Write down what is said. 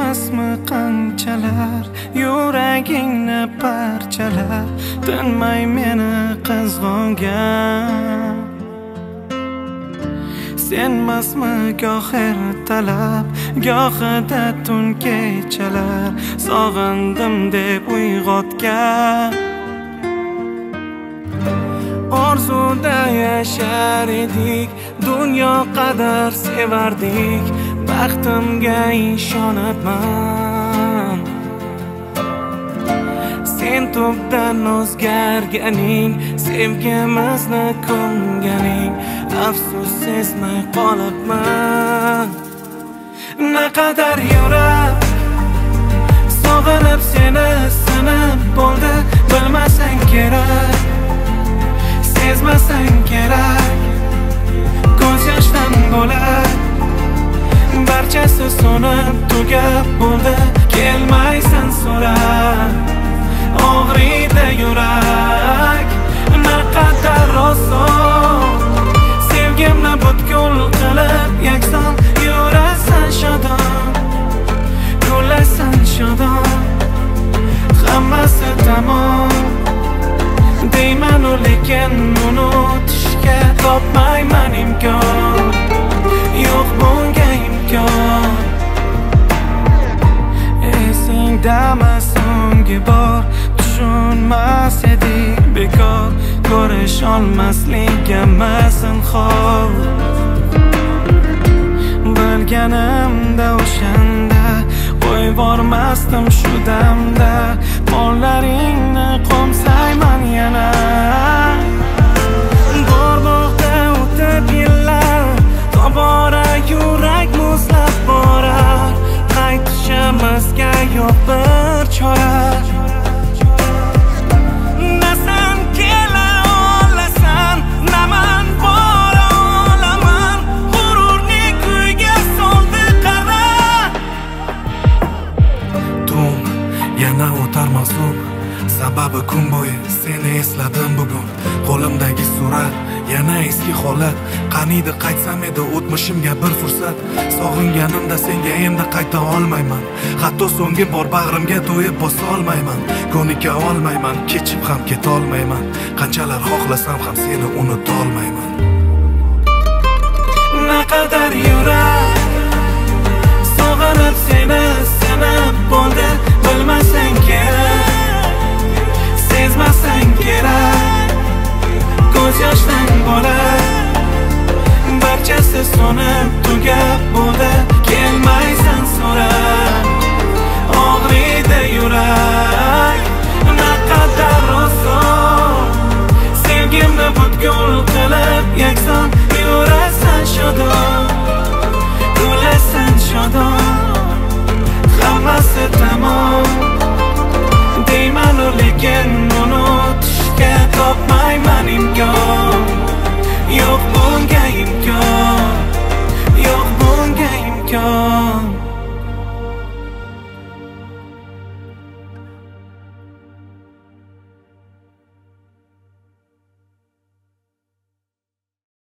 emasmi qanchalar yuragingni parchalar tinmay meni qizg'ongan. Senmasmi goh ertalab gohida tun kechalar sog'indim deb uyg'otgan. Orzuda yashar edik, dunyo qadar sevardik, baxtimga ishonibman. Sen tubdan o'zgarganing, sevgimizni ko'nganing, afsus sezmay qolibman. Naqadar yurak sog'inib seni sinib bo'ldi, bilmasang kerak, sezmasang kerak, ko'z yoshdan bo'lar, barchasi so'nib tugab bo'ldi, kelmaysan so'rab, og'riydi yurak. Naqadar oson sevgimni butkul qilib yakson yurasan shodon, kulasan shodon, hammasi tamom deymanu lekin unutishga topmayman imkon, yo'q bunga imkon. Esingdami so'nggi bor tushunmas edik bekor, ko'rish olmasligimizni xor. Bilganimda o'shanda qo'yib bormasdim shu damda, qo'llaringni qo'msayman yana. Bor-bog'da o'tib yillar, tobora yurak muzlab borar, qaytishimizga yo'q bir chora. Sababi kun bo'yi seni esladim bugun, qo'limdagi surat yana eski holat. Qaniydi qaytsam edi o'tmishimga bir fursat, sog'inganimda senga endi qayta olmayman, hatto so'nggi bor bag'rimga to'yib bosa olmayman, ko'nika olmayman, kechib ham keta olmayman, qanchalar xohlasam ham seni unuta olmayman. Naqadar yurak sog'inib seni sinib bo'ldi, bilmasang